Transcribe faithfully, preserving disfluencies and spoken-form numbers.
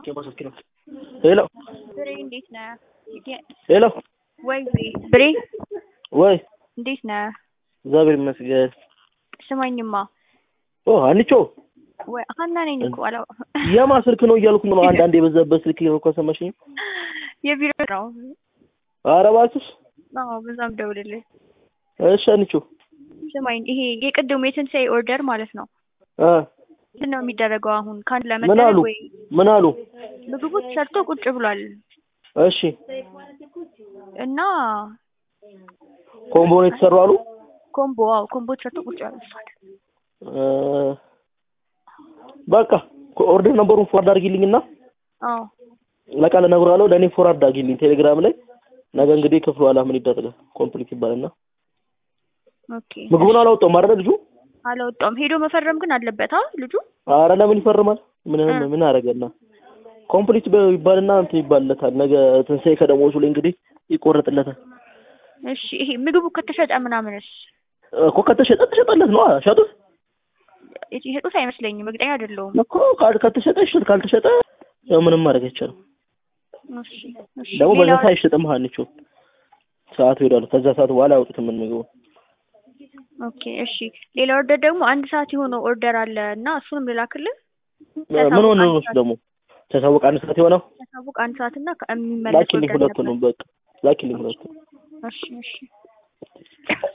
Hello. Bri, እንዴት ነህ? ሄሎ ወይ ብሬ ወይ እንዴት ነህ? እግዚአብሔር ይመስገን። ስማኝማ ኦ አንቺ ወይ ሀና ነኝ እኮ አላው የማ ስልክ ነው እያልኩ ነው። አንድ አንድ የበዛበት ስልክ ነው ከሰማሽኝ። የቢሮ ነው። ኧረ እባክሽ አዎ በዛም ደውልልኝ። እሺ አንቺ ስማኝ ይሄ የቅድሙ የትንሳኤ ኦርደር ማለት ነው እ ምንድን ነው የሚደረገው አሁን? ካን ምን ለመደረግ አሉ ወይ ምን አሉ? ምግቡ ተሰርቶ ቁጭ ብሏል እሺ እና ኮምቦ ነው የተሰራው አሉ። ኮምቦ አዎ ኮምቦ ተሰርቶ ቁጭ ብሏል። እ በቃ ኦርደር ነበሩን ፎርዋርድ አድርጊልኝና አዎ ለቃለ ነግሯለሁ። ለኔ ፎርዋርድ አድርጊልኝ ቴሌግራም ላይ። ነገ እንግዲህ ክፍሉ ኋላ ምን ይደረጋል ኮምፕሊት ይባልና ኦኬ ምግቡን አላወጣውም አይደል ልጁ? አላወጣውም። ሄዶ መፈረም ግን አለበት አ ልጁ። ኧረ ለምን ይፈርማል? ምን ምን አደረገና ኮምፕሊት ይባልና እንትን ይባልለታል። ነገ ትንሳኤ ከደሞዙ ላይ እንግዲህ ይቆረጥለታል። እሺ ይሄ ምግቡ ከተሸጠ ምናምንስ እኮ ከተሸጠ ተሸጠለት ነው ሸጡት። ይሸጡት አይመስለኝም እርግጠኛ አይደለሁም እኮ ከተሸጠ ይሸጥ ካልተሸጠ ምንም ማድረግ አይቻልም። እሺ እሺ ደግሞ በዛ ሰዓት አይሸጥም ሀኒቾ ሰዓት ይወዳል። ከዛ ሰዓት በኋላ ያወጡትም ምን ምግቡ ኦኬ እሺ ሌላ ኦርደር ደግሞ አንድ ሰዓት የሆነው ኦርደር አለ እና እሱንም ልላክልህ። ምን ሆነ ነው ደግሞ ተሳውቅ አንድ ሰዓት የሆነው ተሳውቅ አንድ ሰዓት እና ከሚመለስ ላኪልኝ ሁለቱንም በቃ ላኪልኝ ሁለቱንም። እሺ እሺ